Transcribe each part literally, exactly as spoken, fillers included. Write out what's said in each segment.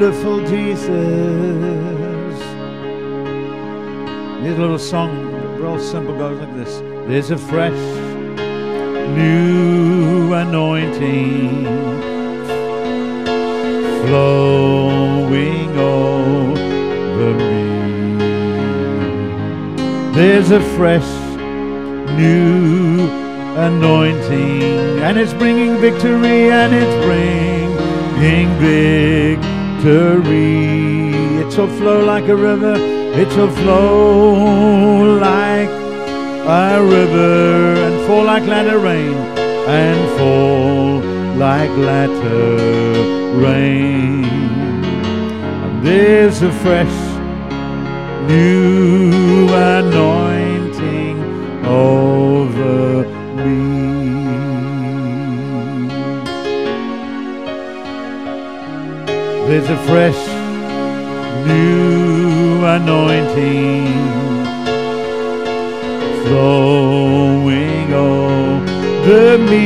wonderful Jesus. Here's a little song, real simple, goes like this. There's a fresh, new anointing flowing over me. There's a fresh, new anointing, and it's bringing victory, and it's bringing victory. It shall flow like a river, it shall flow like a river, and fall like latter rain, and fall like latter rain. And there's a fresh, new anointing over me. There's a fresh, new anointing flowing over me.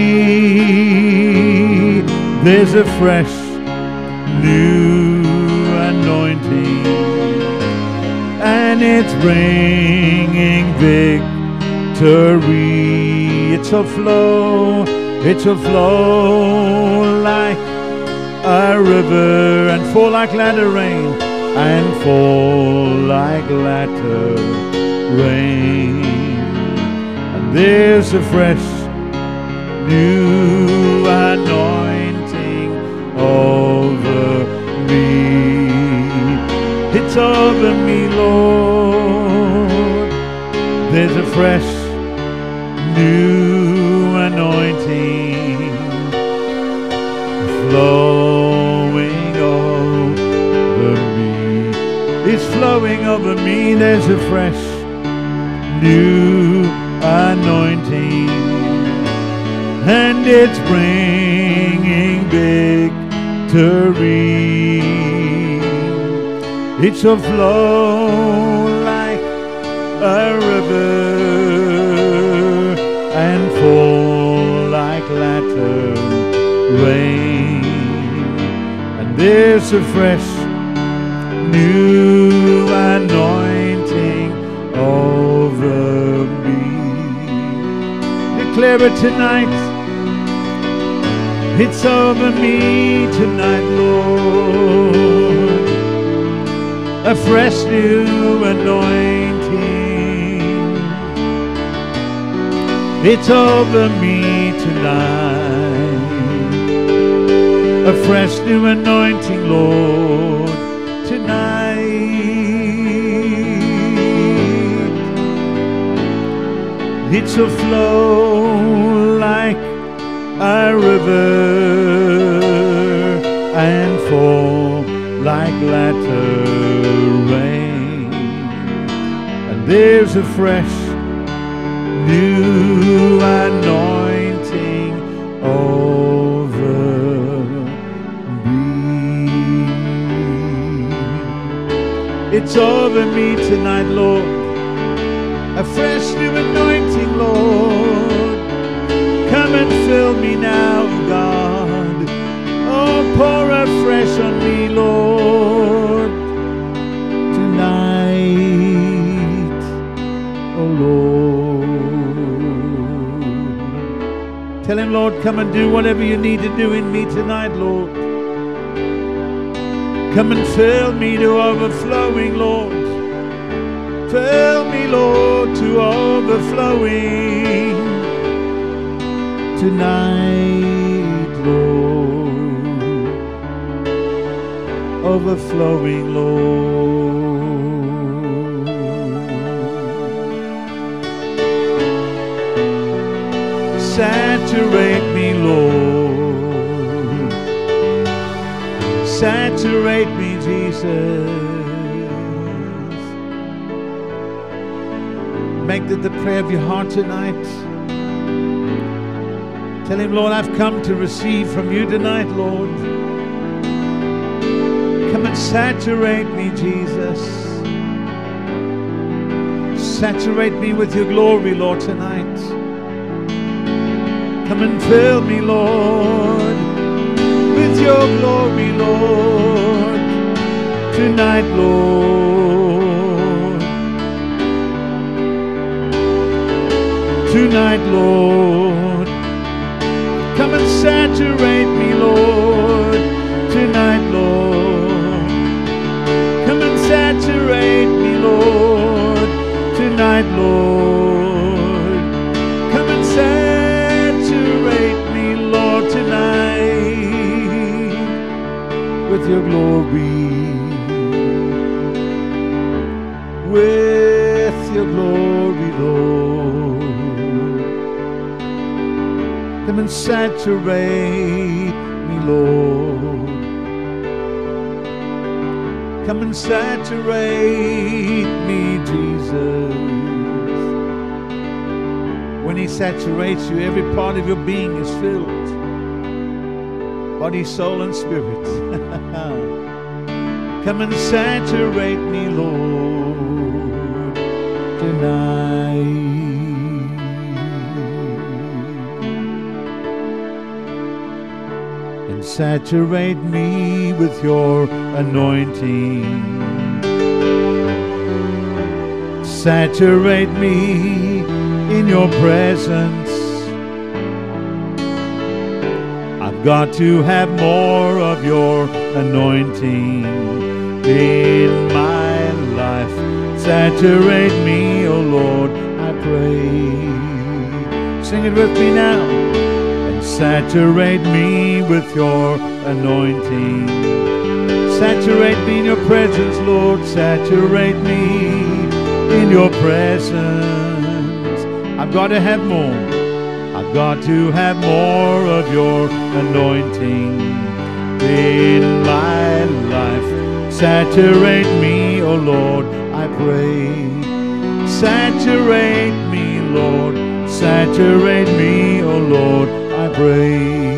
There's a fresh, new anointing, and it's bringing victory. It shall flow, it shall flow like a river, and fall like latter rain, and fall like latter rain. And there's a fresh, new anointing over me. It's over me, Lord. There's a fresh, new anointing flowing over me. It's flowing over me. There's a fresh, new anointing, and it's bringing victory. It shall flow like a river, and fall like latter rain. And there's a fresh, new anointing over me. Declare it tonight. It's over me tonight, Lord. A fresh new anointing. It's over me tonight. A fresh new anointing, Lord, tonight. It shall flow like a river, and fall like latter rain. And there's a fresh, new anointing over me. It's over me tonight, Lord. A fresh new anointing, Lord. Come and fill me now, God. Oh, pour afresh on me, Lord, tonight, oh Lord. Tell him, Lord, come and do whatever you need to do in me tonight, Lord. Come and fill me to overflowing, Lord. Fill me, Lord, to overflowing tonight, Lord. Overflowing, Lord. Saturate me, Lord. Saturate me, Jesus. Make that the prayer of your heart tonight. Tell him, Lord, I've come to receive from you tonight, Lord. Come and saturate me, Jesus. Saturate me with your glory, Lord, tonight. Come and fill me, Lord, with your glory, Lord. tonight, Lord. Tonight, Lord. Come and saturate me, Lord. Tonight, Lord. Come and saturate me, Lord. Tonight, Lord. Come and saturate me, Lord, tonight with your glory. With your glory, Lord. Come and saturate me, Lord. Come and saturate me, Jesus. When he saturates you, every part of your being is filled. Body, soul, and spirit. Come and saturate me, Lord, tonight. And saturate me with your anointing. Saturate me in your presence. I've got to have more of your anointing in my life. Saturate me, oh Lord, I pray. Sing it with me now. And saturate me with your anointing. Saturate me in your presence, Lord. Saturate me in your presence. I've got to have more. I've got to have more of your anointing in my life. Saturate me, oh Lord, I pray. Saturate me, Lord. Saturate me, oh Lord, I pray.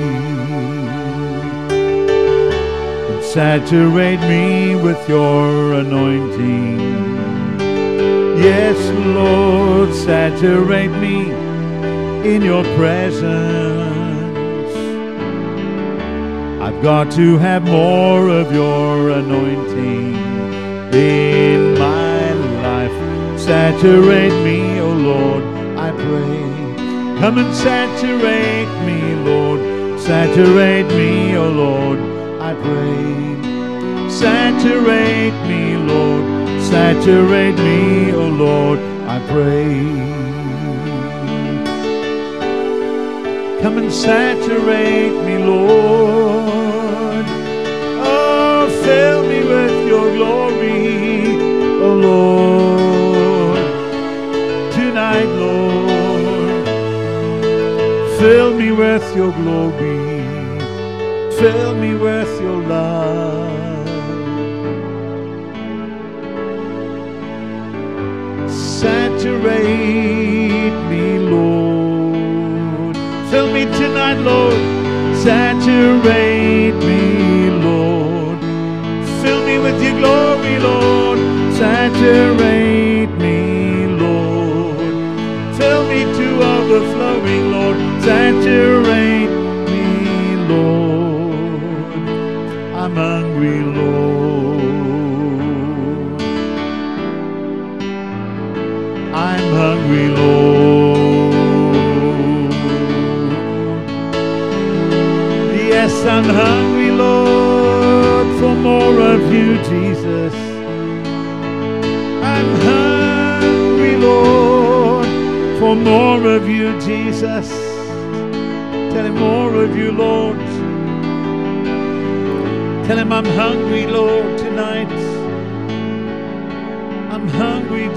And saturate me with your anointing. Yes, Lord, saturate me in your presence. I've got to have more of your anointing in my life. Saturate me, oh Lord, I pray. Come and saturate me, Lord. Saturate me, oh Lord, I pray. Saturate me, Lord. Saturate me, oh Lord, I pray. Come and saturate me, Lord. Oh, fill me with your glory, oh Lord. Tonight, Lord, fill me with your glory. Fill me with your love. Saturate me, Lord. Fill me tonight, Lord. Saturate me, Lord. Fill me with your glory, Lord. Saturate me, Lord. Fill me to overflowing, Lord. Saturate me, Lord. I'm hungry, Lord. I'm hungry, Lord. Yes, I'm hungry, Lord, for more of you, Jesus. I'm hungry, Lord, for more of you, Jesus. Tell him more of you, Lord. Tell him I'm hungry, Lord, tonight. I'm hungry,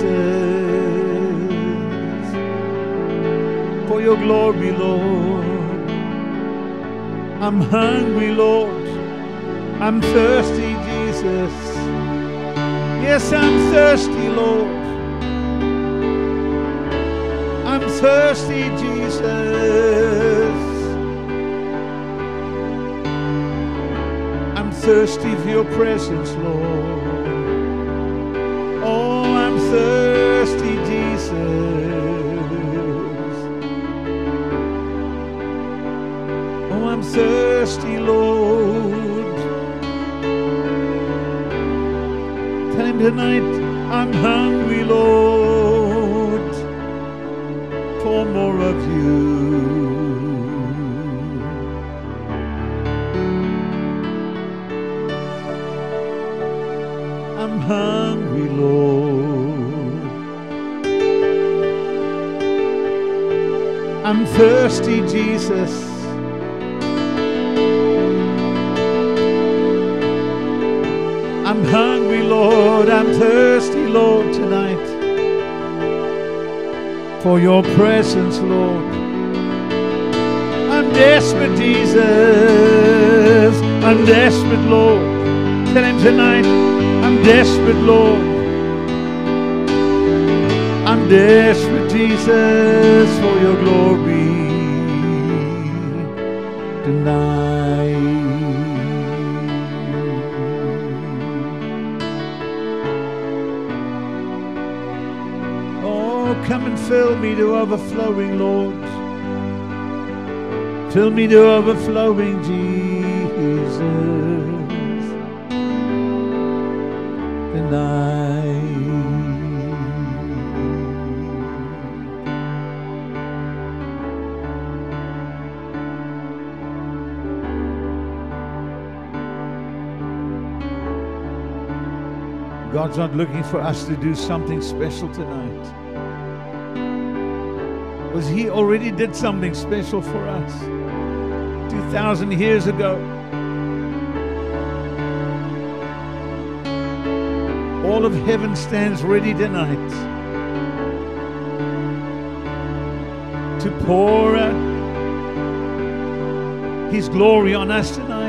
Jesus, for your glory, Lord. I'm hungry, Lord. I'm thirsty, Jesus. Yes, I'm thirsty, Lord. I'm thirsty, Jesus. I'm thirsty for your presence, Lord. Oh, I'm thirsty, Jesus. Oh, I'm thirsty, Lord. tonight, I'm hungry, Lord, for more of you. I'm hungry, Lord. I'm thirsty, Jesus. I'm hungry, Lord. I'm thirsty, Lord, tonight for your presence, Lord. I'm desperate, Jesus. I'm desperate, Lord. Tell him tonight, I'm desperate, Lord. I'm desperate, Jesus, for your glory tonight. Oh, come and fill me to overflowing, Lord. Fill me to overflowing, Jesus, tonight. God's not looking for us to do something special tonight, because he already did something special for us two thousand years ago. All of heaven stands ready tonight to pour out his glory on us tonight.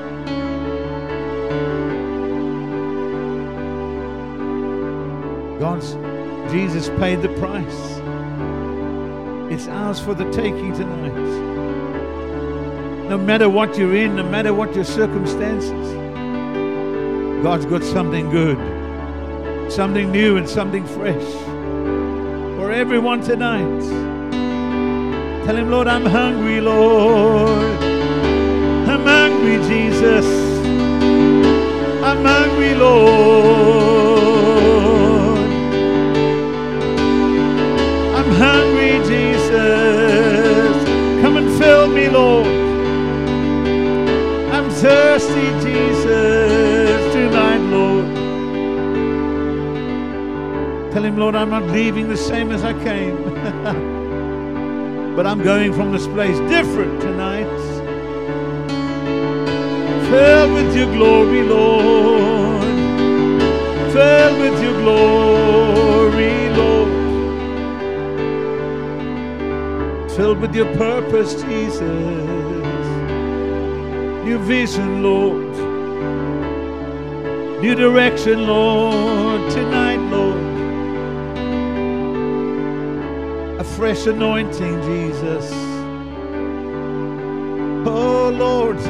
God's Jesus paid the price. It's ours for the taking tonight. No matter what you're in, no matter what your circumstances, God's got something good, something new and something fresh for everyone tonight. Tell him, Lord, I'm hungry, Lord. I'm hungry, Jesus. I'm hungry, Lord. I'm hungry, Jesus. Come and fill me, Lord. I'm thirsty, Jesus, tonight, Lord. Tell him, Lord, I'm not leaving the same as I came, but I'm going from this place different tonight. Filled with your glory, Lord. Filled with your glory, Lord. Filled with your purpose, Jesus. New vision, Lord. New direction, Lord. Tonight, Lord. A fresh anointing, Jesus. Oh, Lord.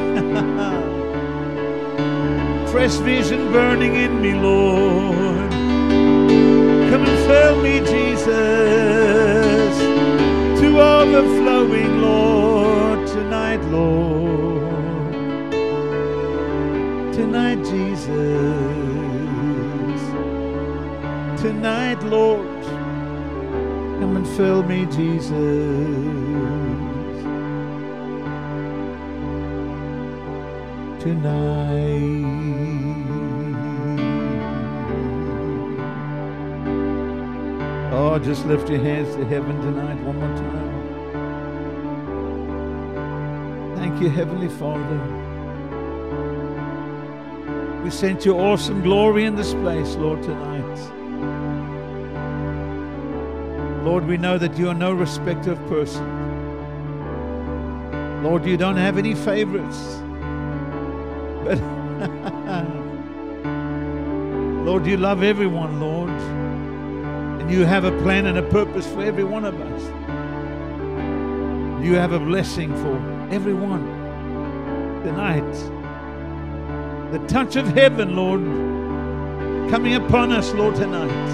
Fresh vision burning in me, Lord. Come and fill me, Jesus, to overflowing, Lord, tonight, Lord. Tonight, Jesus. Tonight, Lord. Come and fill me, Jesus. Tonight. Oh, just lift your hands to heaven tonight one more time. Thank you, Heavenly Father. We sent your awesome glory in this place, Lord, tonight. Lord, we know that you are no respecter of person. Lord, you don't have any favorites. But Lord, you love everyone, Lord. And you have a plan and a purpose for every one of us. You have a blessing for everyone tonight. The touch of heaven, Lord, coming upon us, Lord, tonight.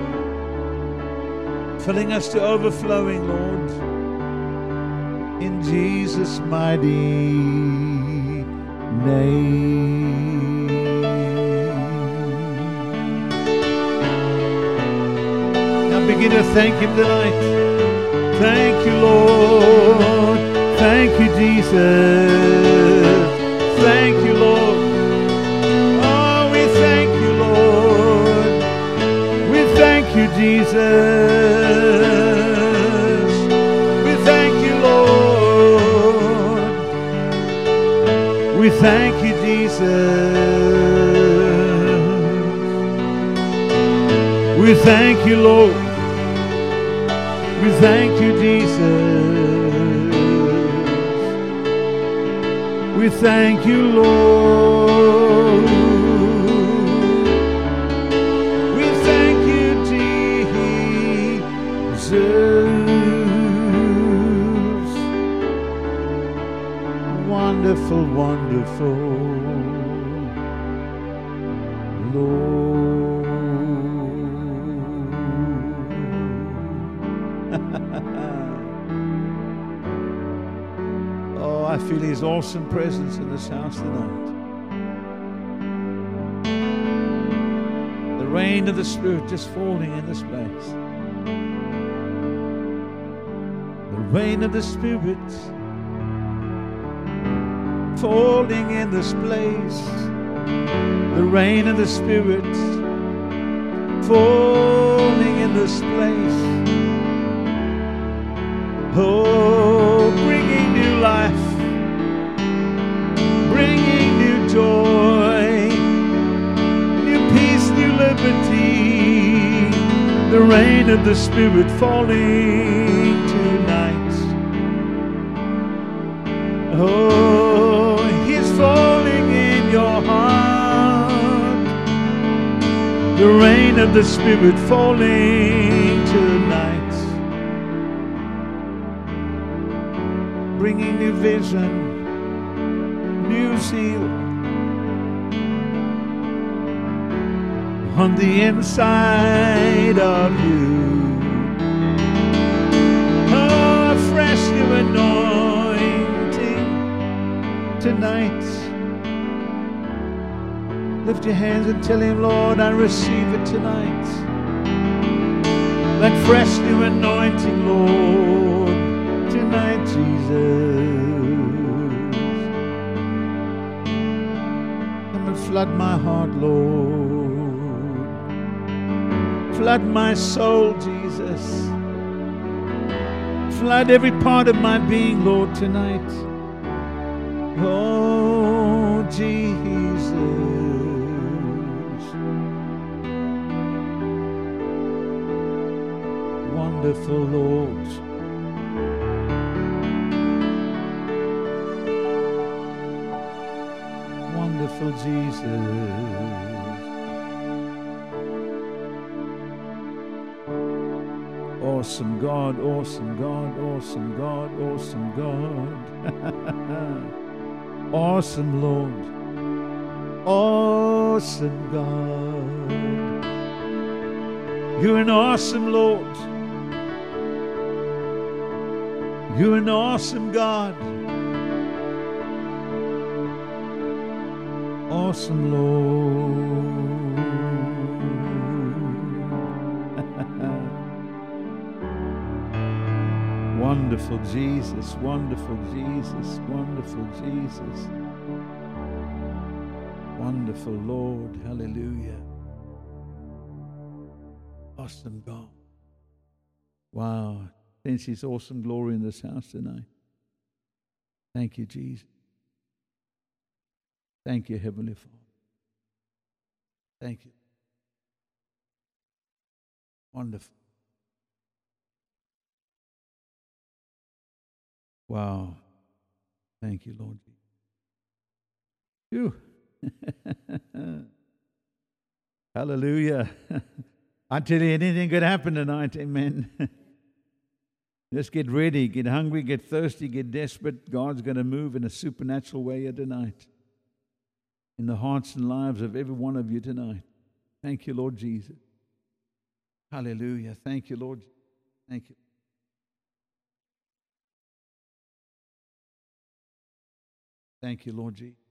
Filling us to overflowing, Lord. In Jesus' mighty name. begin to thank Him tonight. Thank you, Lord. Thank you, Jesus. Thank you, Lord. Oh, we thank you, Lord. We thank you, Jesus. We thank you, Lord. We thank you, Jesus. We thank you, Lord. We thank you, Jesus. We thank you, Lord. We thank you, Jesus. Wonderful, wonderful Lord. Oh, I feel His awesome presence in this house tonight. The rain of the Spirit just falling in this place. The rain of the Spirit falling in this place. The rain of the Spirit falling in this place. Oh, bringing new life, bringing new joy, new peace, new liberty. The rain of the Spirit falling tonight. Oh, He's falling in your heart. The rain of the Spirit falling tonight. Bringing new vision, new zeal on the inside of you. Oh, a fresh new anointing tonight. Lift your hands and tell Him, Lord, I receive it tonight. That fresh new anointing, Lord, tonight, Jesus. Come and flood my heart, Lord. Flood my soul, Jesus. Flood every part of my being, Lord, tonight. Oh, Jesus. Wonderful Lord. Wonderful Jesus. Awesome God, awesome God, awesome God, awesome God. Awesome Lord. Awesome God. You're an awesome Lord. You're an awesome God. Awesome Lord. Wonderful Jesus, wonderful Jesus, wonderful Jesus. Wonderful Lord, hallelujah. Awesome God. Wow. Sense His awesome glory in this house tonight. Thank you, Jesus. Thank you, Heavenly Father. Thank you. Wonderful. Wow. Thank you, Lord. Phew. Hallelujah. I tell you, anything could happen tonight. Amen. Just get ready, get hungry, get thirsty, get desperate. God's going to move in a supernatural way here tonight. In the hearts and lives of every one of you tonight. Thank you, Lord Jesus. Hallelujah. Thank you, Lord. Thank you. Thank you, Lord Jesus.